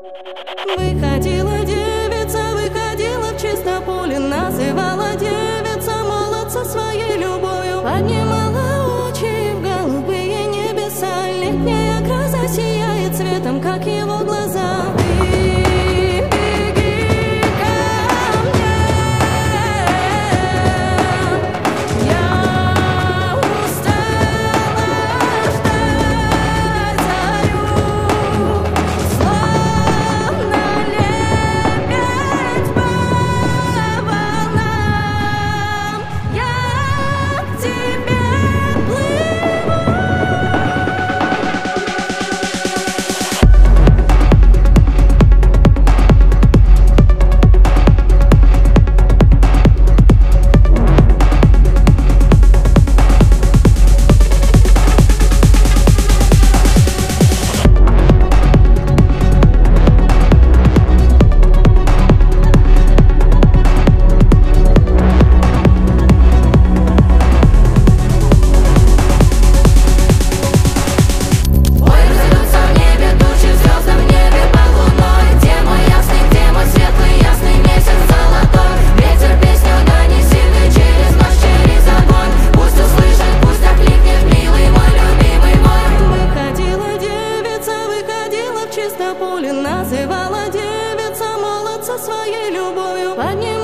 Выходила девица, выходила в чистополе, называла девица молодца своей любовью, поднимала очи в голубые небеса, летняя гроза сияет цветом, как его глаза. Называла девица молодца своей любовью, поднимала